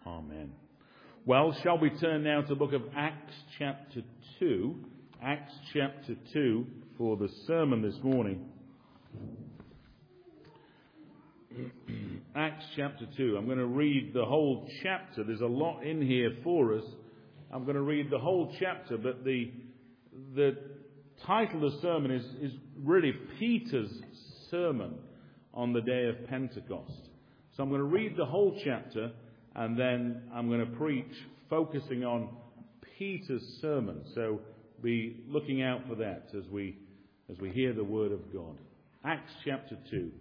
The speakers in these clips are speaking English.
Amen. Well, shall we turn now to the book of Acts chapter 2? Acts chapter 2 for the sermon this morning. Acts chapter 2. I'm going to read the whole chapter. There's a lot in here for us. I'm going to read the whole chapter, but the title of the sermon is really Peter's sermon on the day of Pentecost. So I'm going to read the whole chapter, and then I'm going to preach focusing on Peter's sermon. So be looking out for that as we hear the word of God. Acts chapter 2.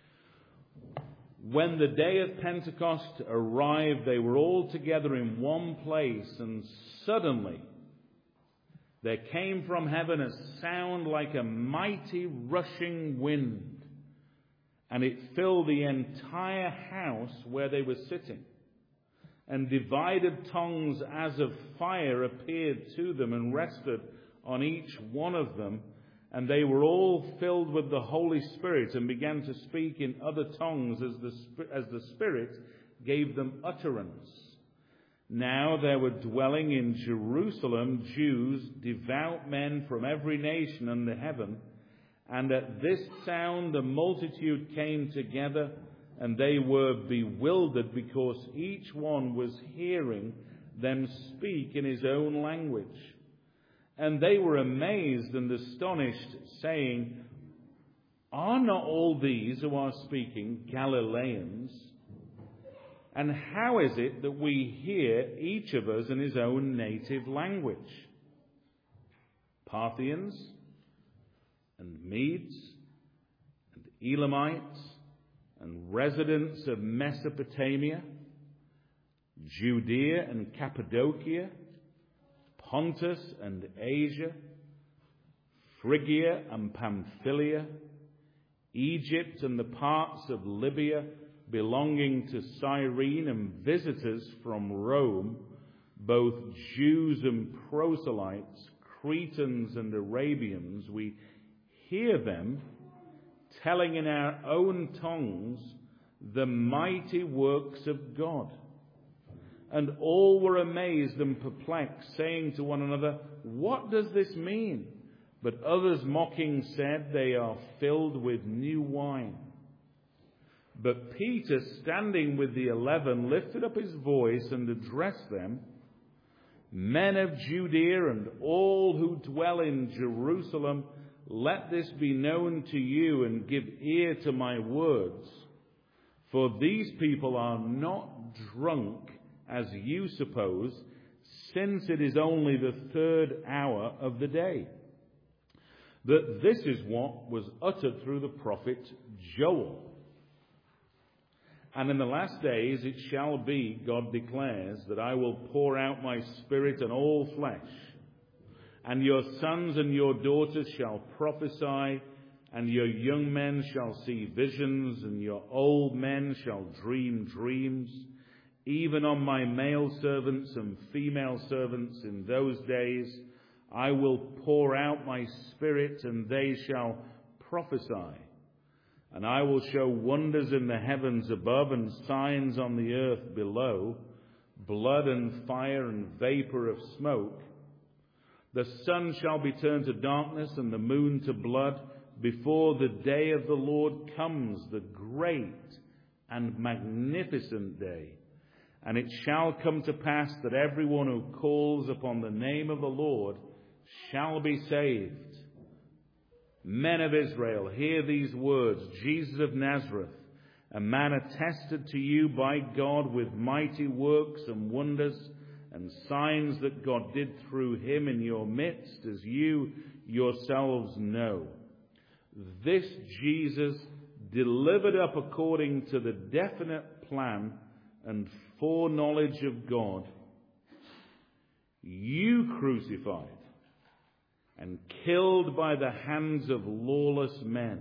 When the day of Pentecost arrived, they were all together in one place, and suddenly there came from heaven a sound like a mighty rushing wind, and it filled the entire house where they were sitting. And divided tongues as of fire appeared to them and rested on each one of them. And they were all filled with the Holy Spirit and began to speak in other tongues as the Spirit gave them utterance. Now there were dwelling in Jerusalem Jews, devout men from every nation under heaven. And at this sound the multitude came together, and they were bewildered because each one was hearing them speak in his own language. And they were amazed and astonished, saying, "Are not all these who are speaking Galileans? And how is it that we hear each of us in his own native language? Parthians and Medes and Elamites and residents of Mesopotamia, Judea and Cappadocia, Pontus and Asia, Phrygia and Pamphylia, Egypt and the parts of Libya belonging to Cyrene, and visitors from Rome, both Jews and proselytes, Cretans and Arabians, we hear them telling in our own tongues the mighty works of God." And all were amazed and perplexed, saying to one another, "What does this mean?" But others mocking said, "They are filled with new wine." But Peter, standing with the 11, lifted up his voice and addressed them, "Men of Judea and all who dwell in Jerusalem, let this be known to you, and give ear to my words. For these people are not drunk, as you suppose, since it is only the 3rd hour of the day. That this is what was uttered through the prophet Joel. And in the last days it shall be, God declares, that I will pour out my Spirit on all flesh. And your sons and your daughters shall prophesy, and your young men shall see visions, and your old men shall dream dreams. Even on my male servants and female servants in those days I will pour out my Spirit, and they shall prophesy. And I will show wonders in the heavens above and signs on the earth below, blood and fire and vapor of smoke. The sun shall be turned to darkness and the moon to blood before the day of the Lord comes, the great and magnificent day. And it shall come to pass that everyone who calls upon the name of the Lord shall be saved. Men of Israel, hear these words. Jesus of Nazareth, a man attested to you by God with mighty works and wonders and signs that God did through him in your midst, as you yourselves know. This Jesus, delivered up according to the definite plan and foreknowledge of God, you crucified and killed by the hands of lawless men.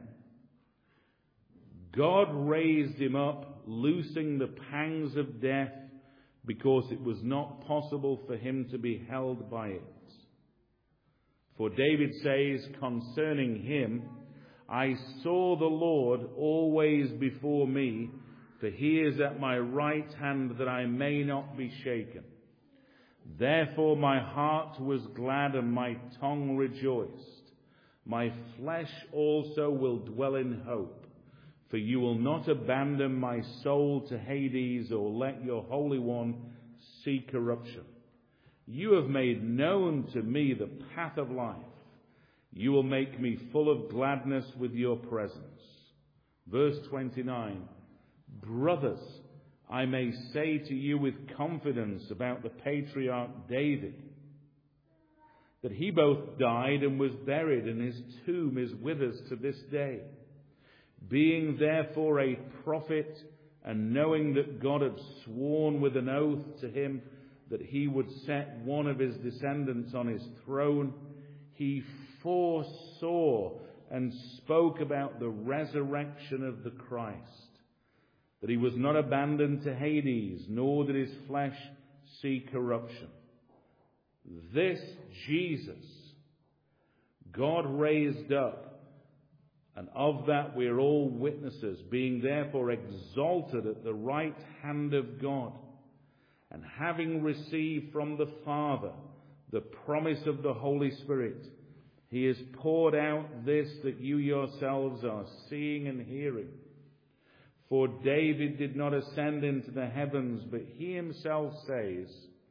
God raised him up, loosing the pangs of death, because it was not possible for him to be held by it. For David says concerning him, I saw the Lord always before me, for he is at my right hand that I may not be shaken. Therefore my heart was glad and my tongue rejoiced. My flesh also will dwell in hope, for you will not abandon my soul to Hades or let your Holy One see corruption. You have made known to me the path of life. You will make me full of gladness with your presence. Verse 29, brothers, I may say to you with confidence about the patriarch David, that he both died and was buried, and his tomb is with us to this day. Being therefore a prophet, and knowing that God had sworn with an oath to him that he would set one of his descendants on his throne, he foresaw and spoke about the resurrection of the Christ, that he was not abandoned to Hades, nor did his flesh see corruption. This Jesus God raised up, and of that we are all witnesses, being therefore exalted at the right hand of God, and having received from the Father the promise of the Holy Spirit, he has poured out this that you yourselves are seeing and hearing. For David did not ascend into the heavens, but he himself says,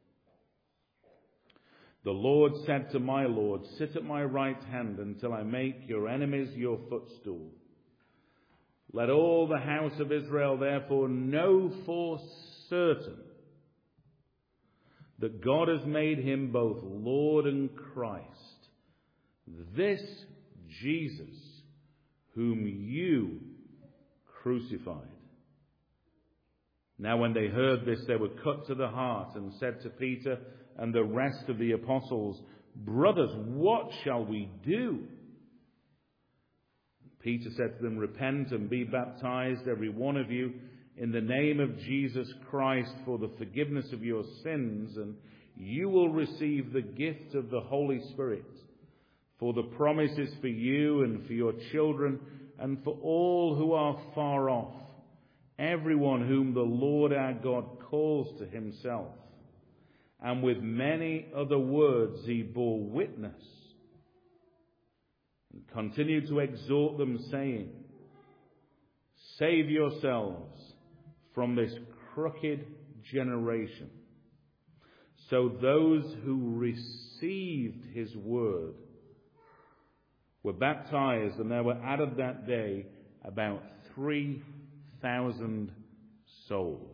the Lord said to my Lord, sit at my right hand until I make your enemies your footstool. Let all the house of Israel therefore know for certain that God has made him both Lord and Christ, this Jesus whom you crucified. Now when they heard this, they were cut to the heart and said to Peter and the rest of the apostles, brothers, what shall we do? Peter said to them, repent and be baptized, every one of you, in the name of Jesus Christ for the forgiveness of your sins, and you will receive the gift of the Holy Spirit. For the promise is for you and for your children and for all who are far off, everyone whom the Lord our God calls to himself. And with many other words he bore witness and continued to exhort them, saying, save yourselves from this crooked generation. So those who received his word were baptized, and there were added that day about 3,000 souls.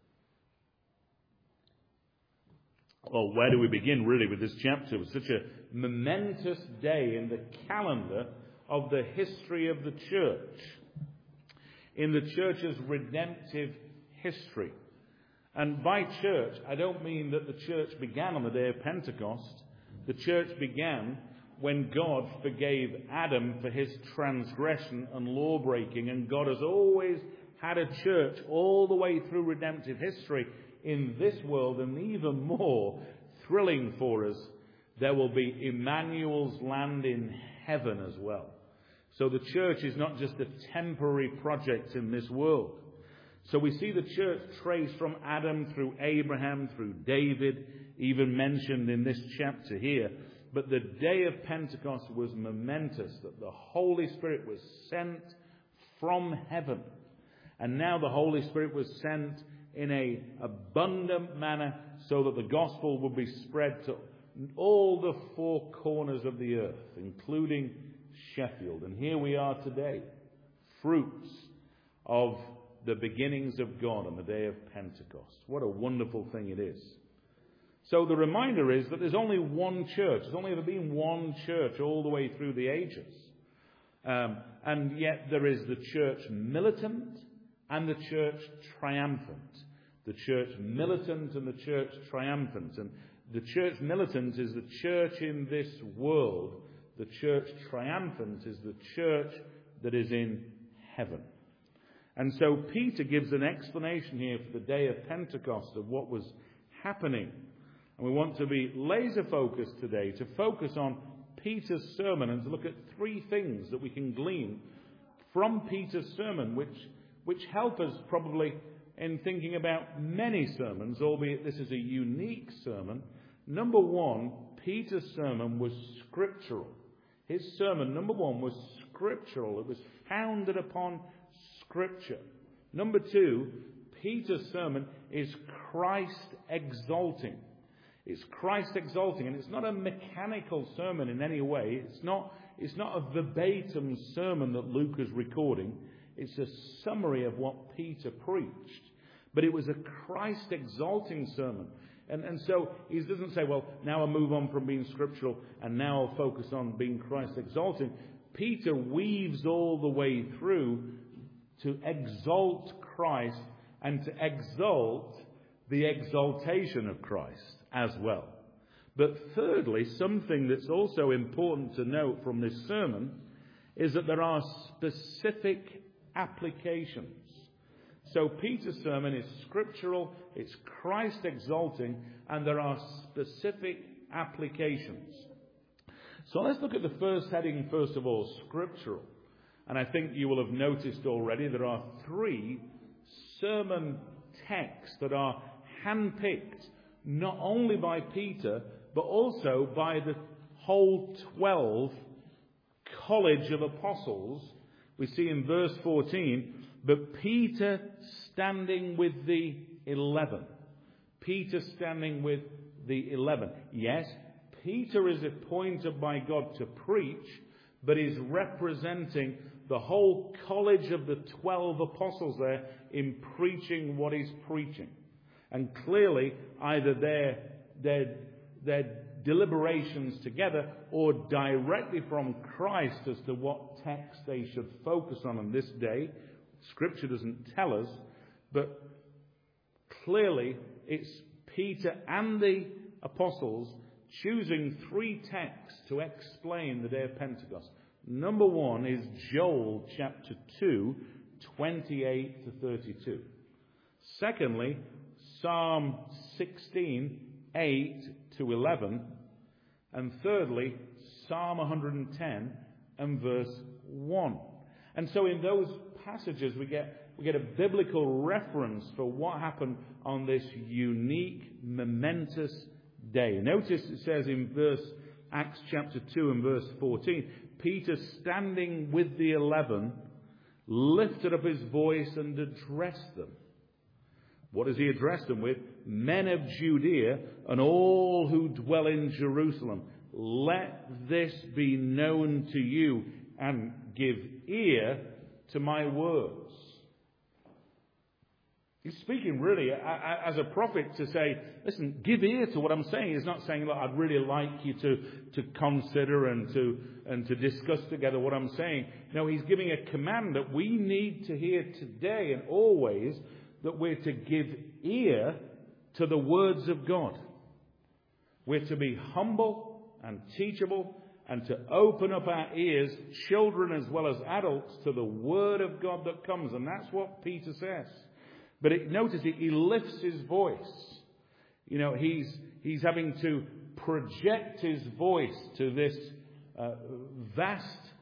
Well, where do we begin really with this chapter? It was such a momentous day in the calendar of the history of the church, in the church's redemptive history. And by church, I don't mean that the church began on the day of Pentecost. The church began when God forgave Adam for his transgression and law-breaking, and God has always had a church all the way through redemptive history. In this world, and even more thrilling for us, there will be Emmanuel's land in heaven as well. So the church is not just a temporary project in this world. So we see the church traced from Adam through Abraham, through David, even mentioned in this chapter here. But the day of Pentecost was momentous, that the Holy Spirit was sent from heaven. And now the Holy Spirit was sent in an abundant manner so that the gospel would be spread to all the four corners of the earth, including Sheffield. And here we are today, fruits of the beginnings of God on the day of Pentecost. What a wonderful thing it is. So the reminder is that there's only one church. There's only ever been one church all the way through the ages. And yet there is the church militant and the church triumphant. The church militant and the church triumphant. And the church militant is the church in this world. The church triumphant is the church that is in heaven. And so Peter gives an explanation here for the day of Pentecost of what was happening. And we want to be laser focused today, to focus on Peter's sermon and to look at three things that we can glean from Peter's sermon, which which help us probably in thinking about many sermons, albeit this is a unique sermon. Number one, Peter's sermon was scriptural. His sermon, number one, was scriptural. It was founded upon Scripture. Number two, Peter's sermon is Christ-exalting. It's Christ-exalting, and it's not a mechanical sermon in any way. It's not a verbatim sermon that Luke is recording. It's a summary of what Peter preached. But it was a Christ-exalting sermon. And so he doesn't say, well, now I'll move on from being scriptural and now I'll focus on being Christ-exalting. Peter weaves all the way through to exalt Christ and to exalt the exaltation of Christ as well. But thirdly, something that's also important to note from this sermon is that there are specific applications. So Peter's sermon is scriptural, it's Christ-exalting, and there are specific applications. So let's look at the first heading, first of all, scriptural. And I think you will have noticed already there are 3 sermon texts that are handpicked not only by Peter, but also by the whole 12 college of apostles. We see in verse 14, but Peter standing with the 11. Peter standing with the 11. Yes, Peter is appointed by God to preach, but is representing the whole college of the 12 apostles there in preaching what he's preaching. And clearly, either their deliberations together or directly from Christ as to what text they should focus on this day. Scripture doesn't tell us, but clearly it's Peter and the apostles choosing 3 texts to explain the day of Pentecost. Number 1 is Joel chapter 2, 28 to 32. Secondly, Psalm 16, 8 to 11. And thirdly, Psalm 110 and verse 1. And so in those passages we get a biblical reference for what happened on this unique, momentous day. Notice it says in Acts chapter 2 and verse 14, Peter standing with the 11 lifted up his voice and addressed them. What does he address them with? Men of Judea and all who dwell in Jerusalem, let this be known to you and give ear to my words. He's speaking really as a prophet to say, listen, give ear to what I'm saying. He's not saying, look, I'd really like you to consider and to discuss together what I'm saying. No, he's giving a command that we need to hear today and always, that we're to give ear to the words of God. We're to be humble and teachable and to open up our ears, children as well as adults, to the word of God that comes. And that's what Peter says. But notice he lifts his voice. You know, he's having to project his voice to this vast,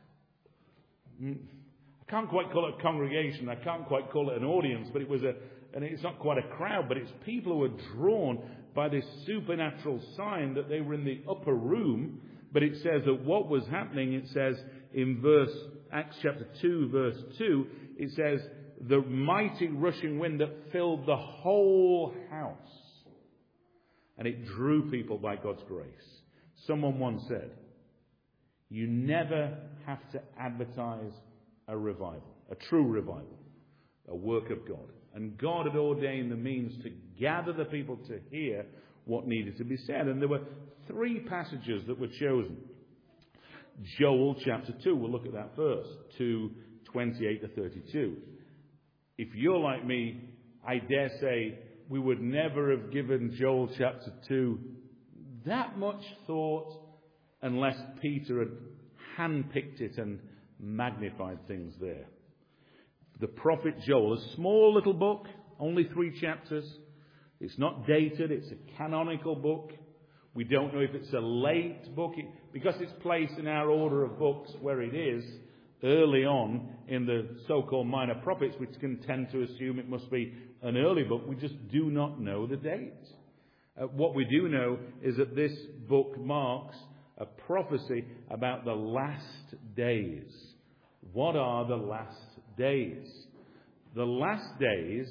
I can't quite call it a congregation, I can't quite call it an audience, but and it's not quite a crowd, but it's people who are drawn by this supernatural sign that they were in the upper room. But it says that what was happening, it says in Acts chapter 2, verse 2, it says, the mighty rushing wind that filled the whole house. And it drew people by God's grace. Someone once said, you never have to advertise a revival, a true revival, a work of God. And God had ordained the means to gather the people to hear what needed to be said. And there were 3 passages that were chosen. Joel chapter 2, we'll look at that first, 2, 28 to 32. If you're like me, I dare say we would never have given Joel chapter 2 that much thought unless Peter had handpicked it and magnified things there. The prophet Joel, a small little book, only 3 chapters. It's not dated, it's a canonical book. We don't know if it's a late book. Because it's placed in our order of books where it is, early on in the so-called minor prophets, which can tend to assume it must be an early book. We just do not know the date. What we do know is that this book marks a prophecy about the last days. What are the last days? The last days,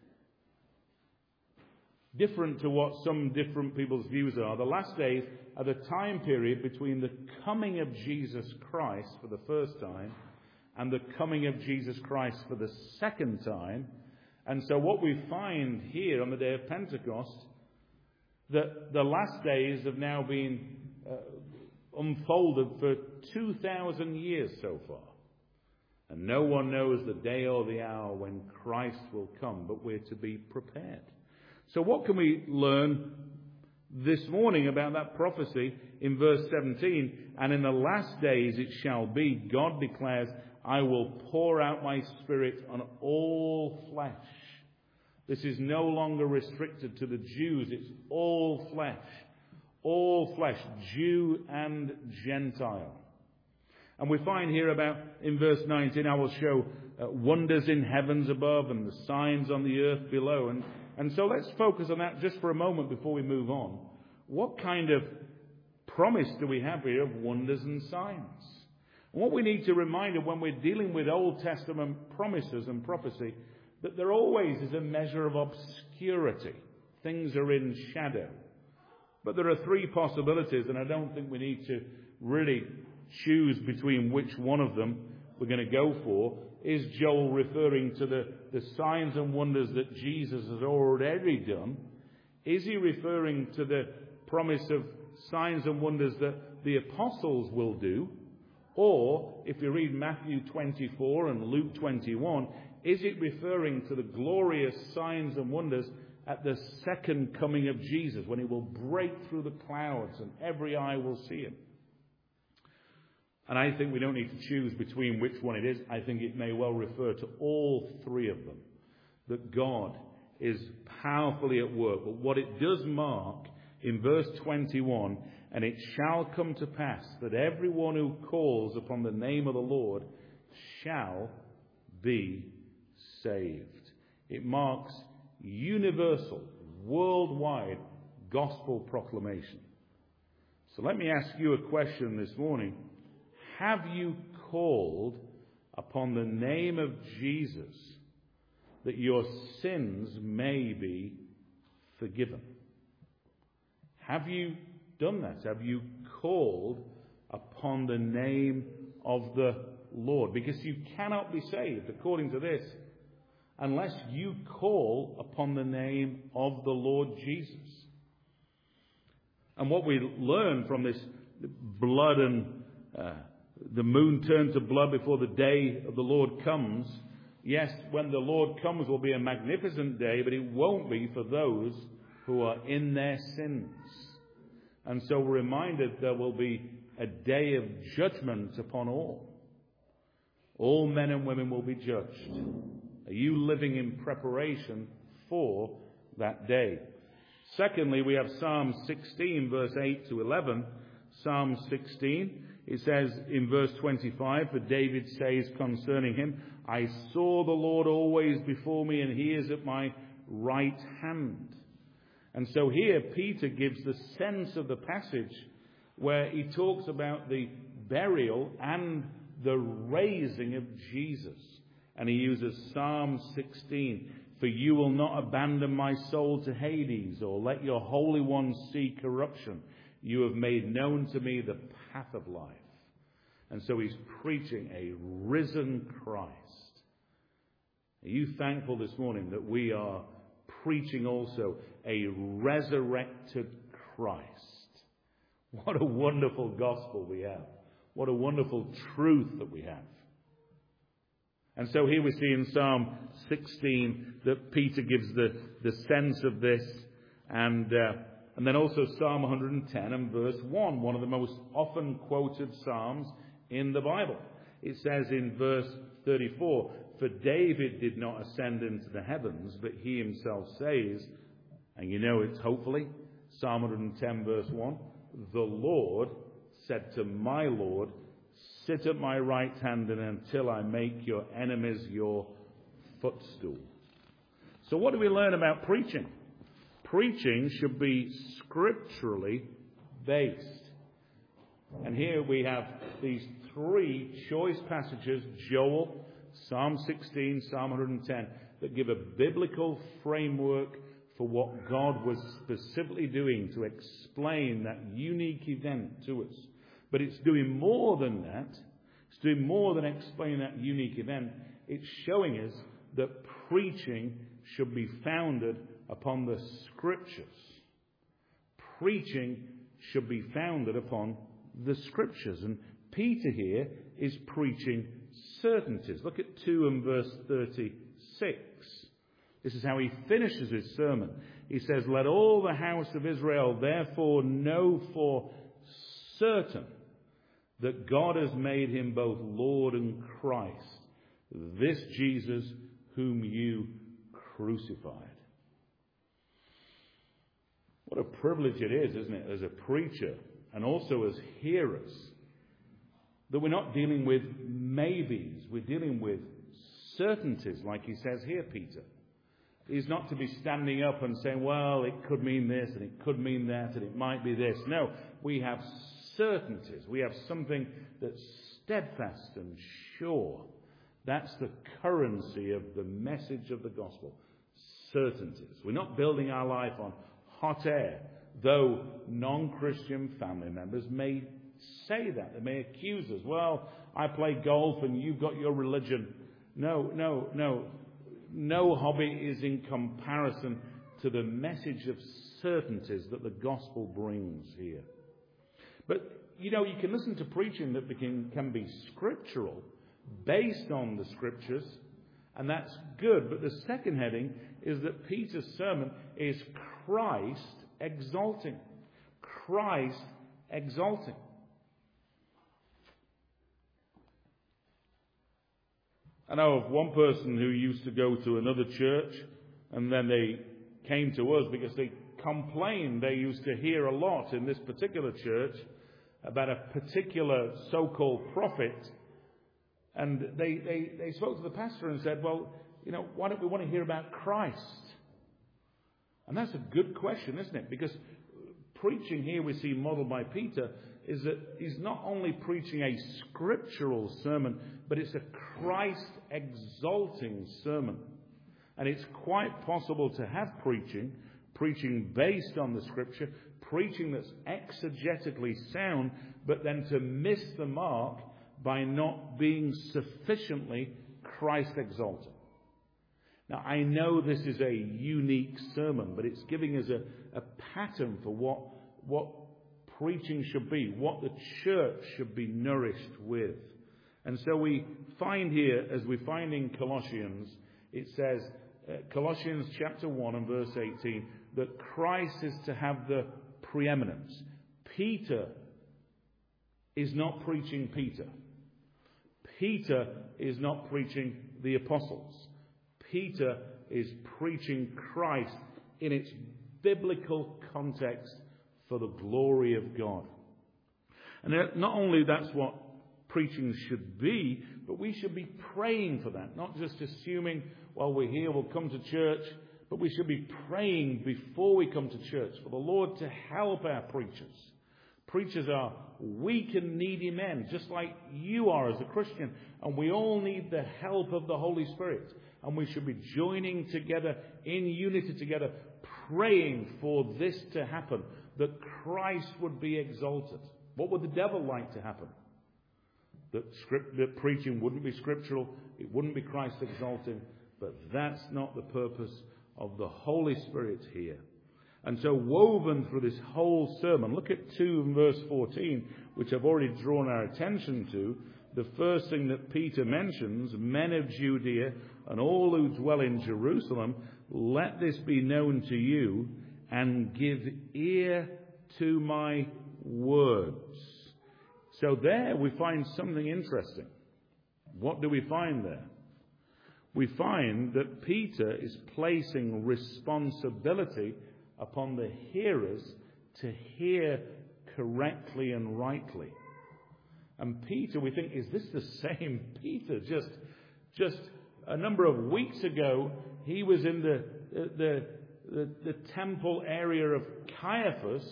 different to what some different people's views are, the last days are the time period between the coming of Jesus Christ for the first time and the coming of Jesus Christ for the second time. And so what we find here on the day of Pentecost, that the last days have now been unfolded for 2,000 years so far. And no one knows the day or the hour when Christ will come, but we're to be prepared. So what can we learn this morning about that prophecy in verse 17? And in the last days it shall be, God declares, I will pour out my Spirit on all flesh. This is no longer restricted to the Jews. It's all flesh. All flesh, Jew and Gentile. And we find here about, in verse 19, I will show wonders in heavens above and the signs on the earth below. And so let's focus on that just for a moment before we move on. What kind of promise do we have here of wonders and signs? And what we need to remind of when we're dealing with Old Testament promises and prophecy, that there always is a measure of obscurity. Things are in shadow. But there are three possibilities, and I don't think we need to really choose between which one of them we're going to go for. Is Joel referring to the signs and wonders that Jesus has already done? Is he referring to the promise of signs and wonders that the apostles will do? Or, if you read Matthew 24 and Luke 21, is it referring to the glorious signs and wonders at the second coming of Jesus, when he will break through the clouds and every eye will see him? And I think we don't need to choose between which one it is. I think it may well refer to all three of them, that God is powerfully at work. But what it does mark in verse 21, and it shall come to pass that everyone who calls upon the name of the Lord shall be saved. It marks universal, worldwide gospel proclamation. So let me ask you a question this morning. Have you called upon the name of Jesus that your sins may be forgiven? Have you done that? Have you called upon the name of the Lord? Because you cannot be saved, according to this, unless you call upon the name of the Lord Jesus. And what we learn from this blood and the moon turned to blood before the day of the Lord comes. Yes, when the Lord comes will be a magnificent day, but it won't be for those who are in their sins. And so we're reminded there will be a day of judgment upon all. All men and women will be judged. Are you living in preparation for that day? Secondly, we have Psalm 16, verse 8 to 11. Psalm 16, it says in verse 25, for David says concerning him, I saw the Lord always before me, and he is at my right hand. And so here Peter gives the sense of the passage where he talks about the burial and the raising of Jesus. And he uses Psalm 16. For you will not abandon my soul to Hades, or let your Holy One see corruption. You have made known to me the path of life. And so he's preaching a risen Christ. Are you thankful this morning that we are preaching also a resurrected Christ? What a wonderful gospel we have. What a wonderful truth that we have. And so here we see in Psalm 16 that Peter gives the sense of this. And then also Psalm 110 and verse 1, one of the most often quoted Psalms in the Bible. It says in verse 34, for David did not ascend into the heavens, but he himself says, and you know it's hopefully, Psalm 110 verse 1, the Lord said to my Lord, sit at my right hand and until I make your enemies your footstool. So what do we learn about preaching? Preaching should be scripturally based. And here we have these three choice passages, Joel, Psalm 16, Psalm 110, that give a biblical framework for what God was specifically doing to explain that unique event to us. But it's doing more than that. It's doing more than explaining that unique event. It's showing us that preaching should be founded upon the Scriptures. Preaching should be founded upon the Scriptures. And Peter here is preaching certainties. Look at 2 and verse 36. This is how he finishes his sermon. He says, "Let all the house of Israel therefore know for certain that God has made him both Lord and Christ, this Jesus whom you crucified." What a privilege it is, isn't it, as a preacher and also as hearers, that we're not dealing with maybes, we're dealing with certainties, like he says here, Peter. He's not to be standing up and saying, well, it could mean this and it could mean that and it might be this. No, we have certainties. We have something that's steadfast and sure. That's the currency of the message of the gospel. Certainties. We're not building our life on hot air, though non-Christian family members may say that. They may accuse us. Well, I play golf and you've got your religion. No. No hobby is in comparison to the message of certainties that the gospel brings here. But, you can listen to preaching that can be scriptural, based on the Scriptures, and that's good. But the second heading is that Peter's sermon is Christ exalting. Christ exalting. I know of one person who used to go to another church, and then they came to us because they complained they used to hear a lot in this particular church about a particular so-called prophet. And they spoke to the pastor and said, well, why don't we want to hear about Christ? And that's a good question, isn't it? Because preaching here we see modeled by Peter is that he's not only preaching a scriptural sermon, but it's a Christ-exalting sermon. And it's quite possible to have preaching based on the Scripture, preaching that's exegetically sound, but then to miss the mark by not being sufficiently Christ-exalting. Now, I know this is a unique sermon, but it's giving us a pattern for what preaching should be, what the church should be nourished with. And so we find here, as we find in Colossians, it says, Colossians chapter 1 and verse 18, that Christ is to have the preeminence. Peter is not preaching Peter. Peter is not preaching the apostles. Peter is preaching Christ in its biblical context for the glory of God. And not only that's what preaching should be, but we should be praying for that. Not just assuming, well, we're here, we'll come to church, but we should be praying before we come to church for the Lord to help our preachers. Preachers are weak and needy men, just like you are as a Christian. And we all need the help of the Holy Spirit. And we should be joining together in unity together, praying for this to happen, that Christ would be exalted. What would the devil like to happen? That preaching wouldn't be scriptural, it wouldn't be Christ exalting, but that's not the purpose of the Holy Spirit here. And so woven through this whole sermon, look at 2 and verse 14, which I've already drawn our attention to. The first thing that Peter mentions, men of Judea and all who dwell in Jerusalem, let this be known to you and give ear to my words. So there we find something interesting. What do we find there? We find that Peter is placing responsibility upon the hearers to hear correctly and rightly. And Peter, we think, is this the same Peter? Just a number of weeks ago, he was in the temple area of Caiaphas,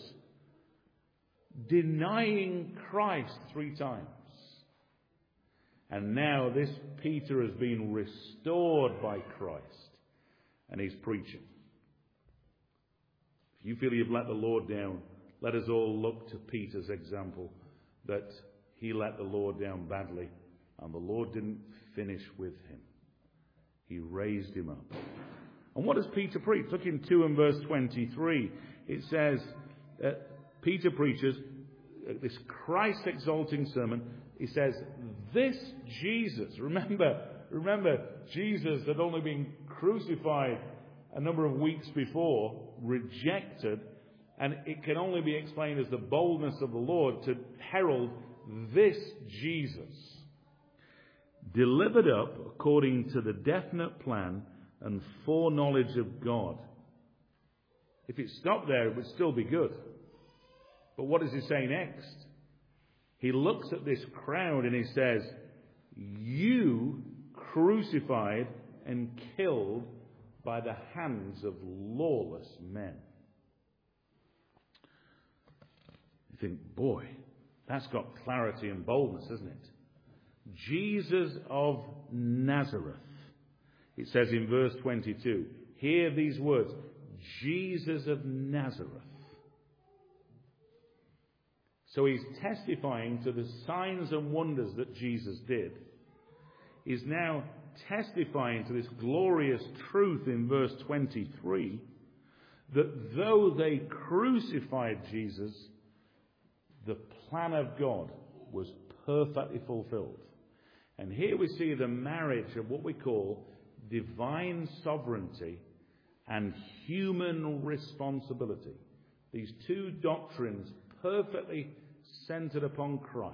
denying Christ 3 times. And now this Peter has been restored by Christ, and he's preaching. If you feel you've let the Lord down, let us all look to Peter's example, that he let the Lord down badly, and the Lord didn't finish with him. He raised him up. And what does Peter preach? Look in 2 and verse 23. It says, Peter preaches this Christ-exalting sermon. He says, this Jesus, remember Jesus had only been crucified a number of weeks before, rejected, and it can only be explained as the boldness of the Lord to herald this Jesus, delivered up according to the definite plan and foreknowledge of God. If it stopped there, it would still be good. But what does he say next? He looks at this crowd and he says, you crucified and killed by the hands of lawless men. You think, boy, that's got clarity and boldness, isn't it? Jesus of Nazareth. It says in verse 22, hear these words, Jesus of Nazareth. So he's testifying to the signs and wonders that Jesus did. He's now testifying to this glorious truth in verse 23, that though they crucified Jesus, the plan of God was perfectly fulfilled. And here we see the marriage of what we call divine sovereignty and human responsibility. These two doctrines perfectly centered upon Christ.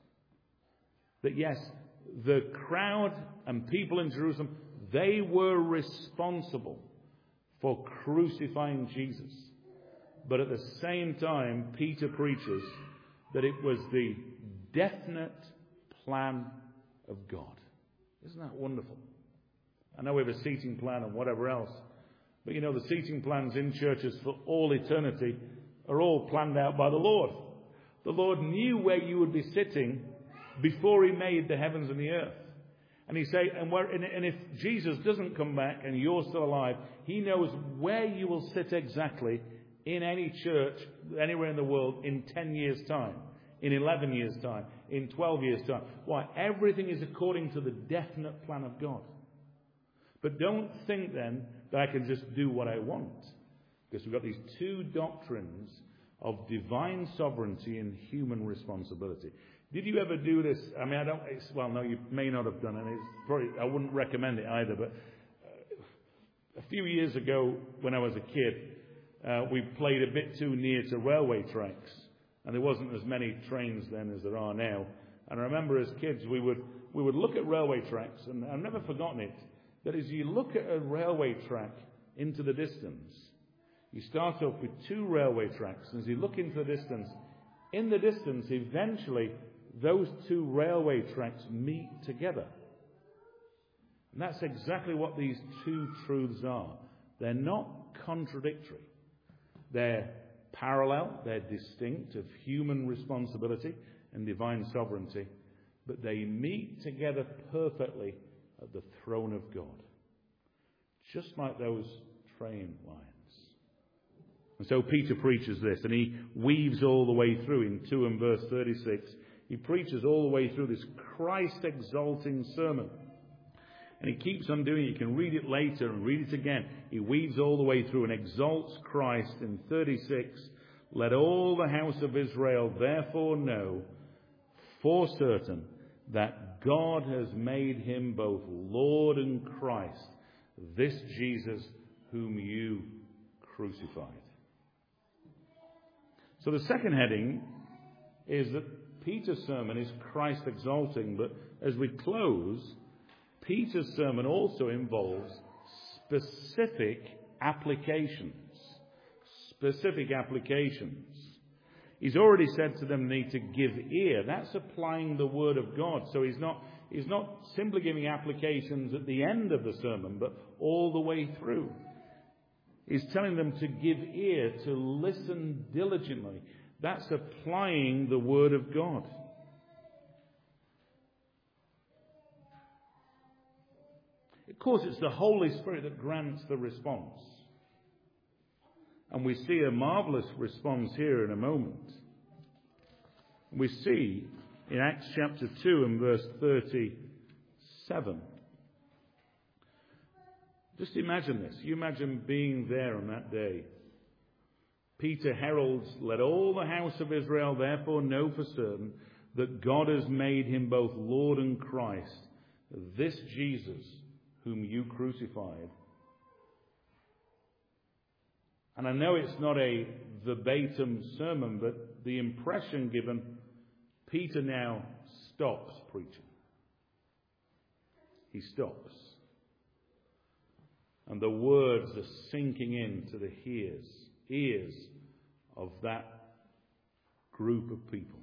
That yes, the crowd and people in Jerusalem, they were responsible for crucifying Jesus. But at the same time, Peter preaches that it was the definite plan of God. Isn't that wonderful? I know we have a seating plan and whatever else, but you know the seating plans in churches for all eternity are all planned out by the Lord. The Lord knew where you would be sitting before he made the heavens and the earth. And he say, and if Jesus doesn't come back and you're still alive, he knows where you will sit exactly in any church anywhere in the world in 10 years' time, in 11 years' time, in 12 years' time. Why? Everything is according to the definite plan of God. But don't think then that I can just do what I want. Because we've got these two doctrines of divine sovereignty and human responsibility. Did you ever do this? I mean, no, you may not have done it. I wouldn't recommend it either. But a few years ago, when I was a kid, we played a bit too near to railway tracks. And there wasn't as many trains then as there are now. And I remember as kids, we would look at railway tracks, and I've never forgotten it, that as you look at a railway track into the distance, you start off with 2 railway tracks, and as you look into the distance, in the distance, eventually, those 2 railway tracks meet together. And that's exactly what these 2 truths are. They're not contradictory. They're parallel, they're distinct of human responsibility and divine sovereignty, but they meet together perfectly at the throne of God. Just like those train lines. And so Peter preaches this, and he weaves all the way through in 2 and verse 36. He preaches all the way through this Christ-exalting sermon. And he keeps on doing it. You can read it later and read it again. He weaves all the way through and exalts Christ in 36. Let all the house of Israel therefore know for certain that God has made him both Lord and Christ, this Jesus whom you crucified. So the second heading is that Peter's sermon is Christ exalting, but as we close, Peter's sermon also involves specific applications. Specific applications. He's already said to them they need to give ear. That's applying the word of God. So he's not simply giving applications at the end of the sermon, but all the way through. He's telling them to give ear, to listen diligently. That's applying the word of God. Of course, it's the Holy Spirit that grants the response. And we see a marvelous response here in a moment. We see in Acts chapter 2 and verse 37. Just imagine this. You imagine being there on that day. Peter heralds, "Let all the house of Israel therefore know for certain that God has made him both Lord and Christ, this Jesus whom you crucified." And I know it's not a verbatim sermon, but the impression given, Peter now stops preaching. He stops. And the words are sinking into the ears of that group of people.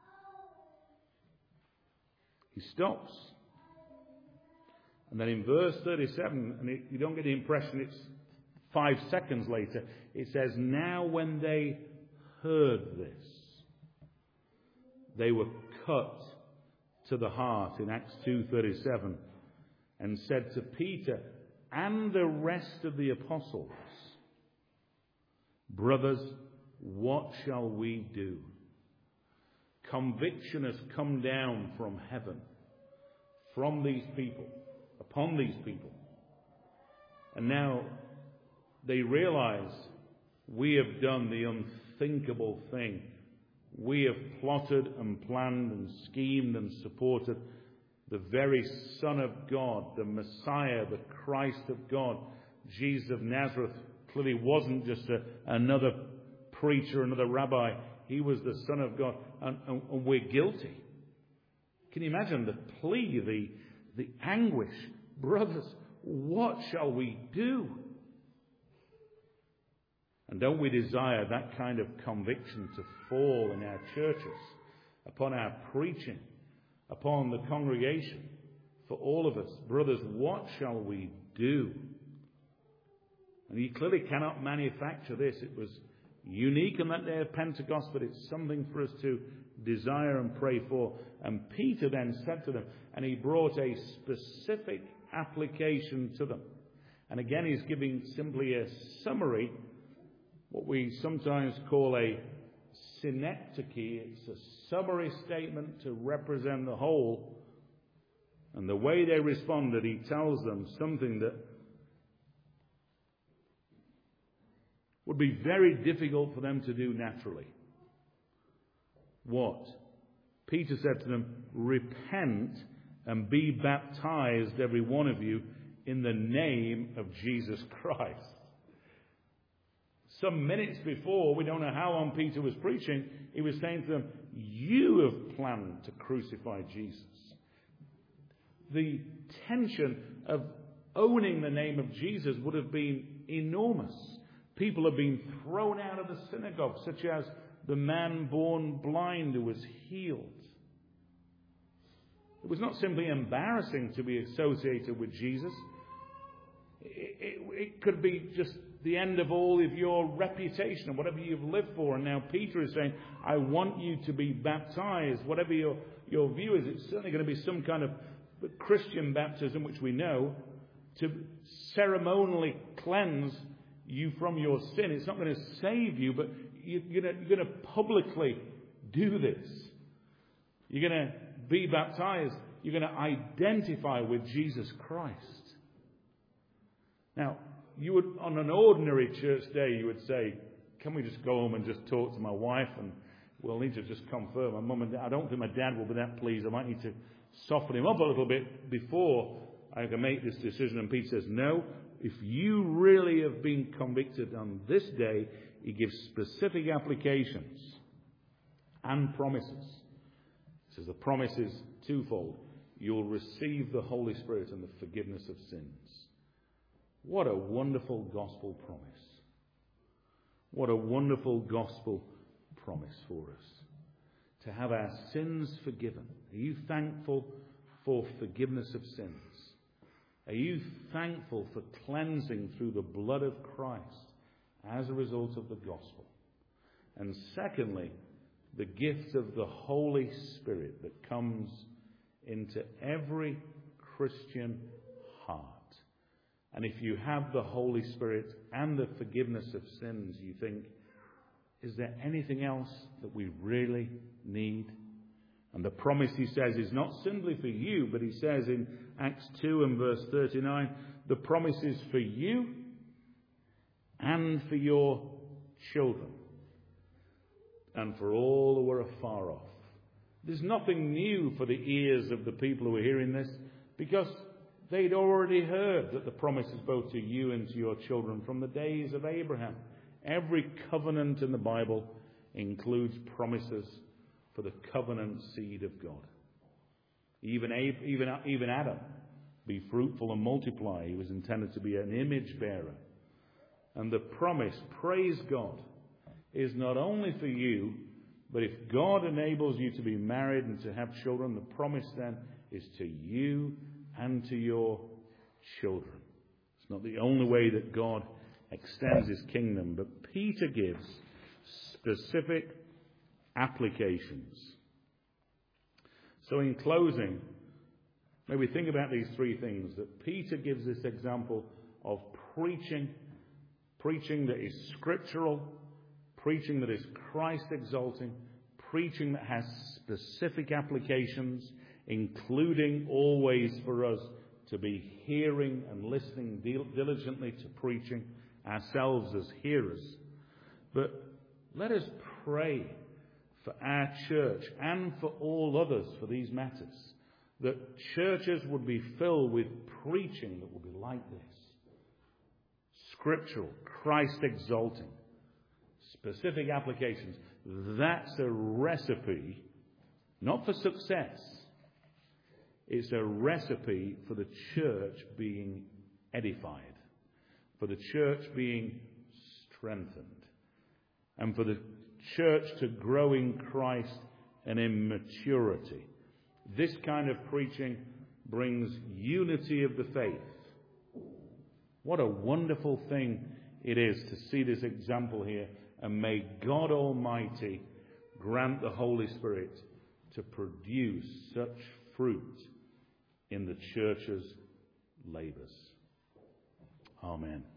He stops. And then in verse 37, and you don't get the impression it's 5 seconds later, it says, "Now when they heard this, they were cut to the heart," in Acts 2:37, "and said to Peter and the rest of the apostles, 'Brothers, what shall we do?'" Conviction has come down from heaven, from these people, upon these people. And now they realize, we have done the unthinkable thing. We have plotted and planned and schemed and supported the very Son of God, the Messiah, the Christ of God. Jesus of Nazareth clearly wasn't just another preacher, another rabbi. He was the Son of God, and we're guilty. Can you imagine the plea, the anguish? "Brothers, what shall we do?" And don't we desire that kind of conviction to fall in our churches, upon our preaching, upon the congregation, for all of us? "Brothers, what shall we do?" And you clearly cannot manufacture this. It was unique on that day of Pentecost, but it's something for us to desire and pray for. And Peter then said to them, and he brought a specific application to them. And again, he's giving simply a summary, what we sometimes call a synecdoche. It's a summary statement to represent the whole. And the way they responded, he tells them something that would be very difficult for them to do naturally. What? Peter said to them, "Repent and be baptized, every one of you, in the name of Jesus Christ." Some minutes before, we don't know how long Peter was preaching, he was saying to them, "You have planned to crucify Jesus." The tension of owning the name of Jesus would have been enormous. People have been thrown out of the synagogue, such as the man born blind who was healed. It was not simply embarrassing to be associated with Jesus. It could be just the end of all of your reputation and whatever you've lived for. And now Peter is saying, "I want you to be baptized." Whatever your view is, it's certainly going to be some kind of Christian baptism, which we know, to ceremonially cleanse you from your sin. It's not going to save you, but you're going to publicly do this. You're going to be baptized. You're going to identify with Jesus Christ. Now, you would, on an ordinary church day, you would say, "Can we just go home and just talk to my wife, and we'll need to just confirm my mum and dad. I don't think my dad will be that pleased. I might need to soften him up a little bit before I can make this decision." And Peter says, "No, if you really have been convicted on this day," he gives specific applications and promises. He says the promise is twofold. You'll receive the Holy Spirit and the forgiveness of sins. What a wonderful gospel promise. What a wonderful gospel promise for us, to have our sins forgiven. Are you thankful for forgiveness of sins? Are you thankful for cleansing through the blood of Christ as a result of the gospel? And secondly, the gift of the Holy Spirit that comes into every Christian heart. And if you have the Holy Spirit and the forgiveness of sins, you think, is there anything else that we really need? And the promise, he says, is not simply for you, but he says in Acts 2 and verse 39, the promise is for you and for your children and for all who are afar off. There's nothing new for the ears of the people who are hearing this, because they'd already heard that the promise is both to you and to your children from the days of Abraham. Every covenant in the Bible includes promises for the covenant seed of God. Even Adam, be fruitful and multiply. He was intended to be an image bearer. And the promise, praise God, is not only for you, but if God enables you to be married and to have children, the promise then is to you and to your children. It's not the only way that God extends his kingdom, but Peter gives specific applications. So in closing, maybe think about these three things. That Peter gives this example of preaching that is scriptural, preaching that is Christ-exalting, preaching that has specific applications, including always for us to be hearing and listening diligently to preaching ourselves as hearers. But let us pray for our church and for all others for these matters, that churches would be filled with preaching that would be like this. Scriptural, Christ-exalting, specific applications. That's a recipe, not for success. It's a recipe for the church being edified, for the church being strengthened, and for the church to grow in Christ and in maturity. This kind of preaching brings unity of the faith. What a wonderful thing it is to see this example here, and may God Almighty grant the Holy Spirit to produce such fruit in the church's labours. Amen.